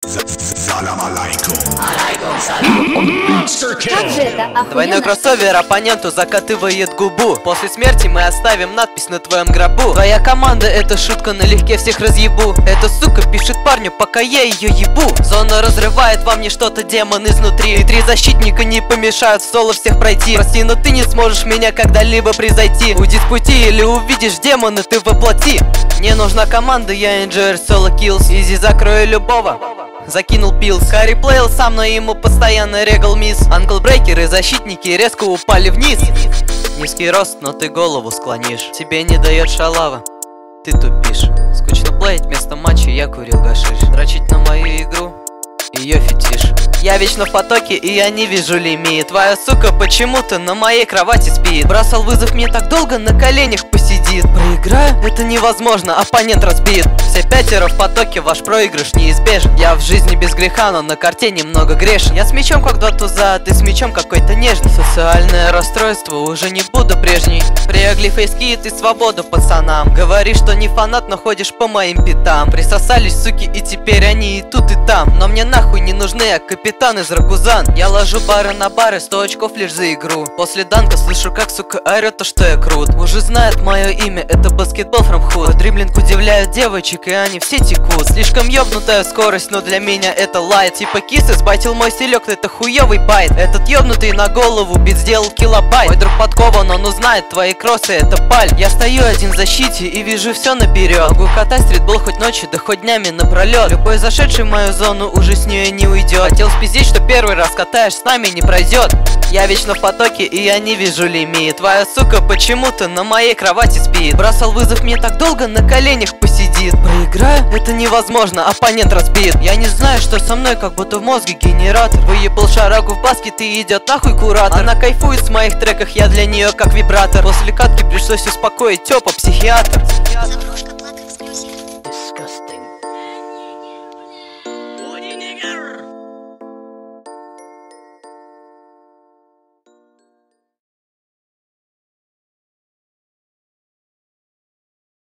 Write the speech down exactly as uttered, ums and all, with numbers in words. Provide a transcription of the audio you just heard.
Salam алейкум. Как же это охуенно. Двойной кроссовер оппоненту закатывает губу. После смерти мы оставим надпись на твоем гробу. Твоя команда — это шутка, налегке всех разъебу. Эта сука пишет парню, пока я ее ебу. Зона разрывает во мне что-то, демон изнутри. И три защитника не помешают в соло всех пройти. Прости, но ты не сможешь меня когда-либо превзойти. Уйди с пути или увидишь демона, ты воплоти. Мне нужна команда, я инжир, соло киллс. Изи закрою любого. Закинул пилс. Карри плейл сам, но ему постоянно регал мисс. Анклбрейкеры, защитники резко упали вниз. Низкий рост, но ты голову склонишь. Тебе не дает шалава, ты тупишь. Скучно плеить вместо матча, я курил гашиш. Дрочить на мою игру, ее фетиш. Я вечно в потоке, и я не вижу лимит. Твоя сука почему-то на моей кровати спит. Бросал вызов, мне так долго на коленях посидит. Проиграю? Это невозможно, оппонент разбит. Все пятеро в потоке, ваш проигрыш неизбежен. Я в жизни без греха, но на карте немного грешен. Я с мечом как два туза, ты с мечом какой-то нежный. Социальное расстройство, уже не буду прежней. Приогли фейскит и свободу пацанам. Говоришь, что не фанат, но ходишь по моим пятам. Присосались суки, и теперь они и тут, и там. Но мне нахуй не нужны, я капитан из Рагузан. Я ложу бары на бары, сто очков лишь за игру. После данка слышу, как сука орет то, что я крут. Уже знает мое имя, это баскетбол from hood. Дриблинг удивляет девочек, и они все текут. Слишком ёбнутая скорость, но для меня это лайт. Типа кисы сбайтил мой стилек, это хуёвый байт. Этот ёбнутый на голову бит сделал килобайт. Мой друг подкован, он узнает твои кроссы, это паль. Я стою один в защите и вижу все наперед. Могу катать стритбол хоть ночью, да хоть днями напролет. Любой зашедший в мою зону уже с нее не уйдет. Хотел спиздить, что первый раз катаешь, с нами не пройдет. Я вечно в потоке, и я не вижу лимит. Твоя сука почему-то на моей кровати спит. Бросал вызов, мне так долго на коленях посидит. Проиграю? Это невозможно, оппонент разбит. Я не знаю, что со мной, как будто в мозге генератор. Выебал шарагу в баскет и идет нахуй куратор. Она кайфует с моих треках, я для нее как вибратор. После катки пришлось успокоить тёпа, психиатр. Заврушка.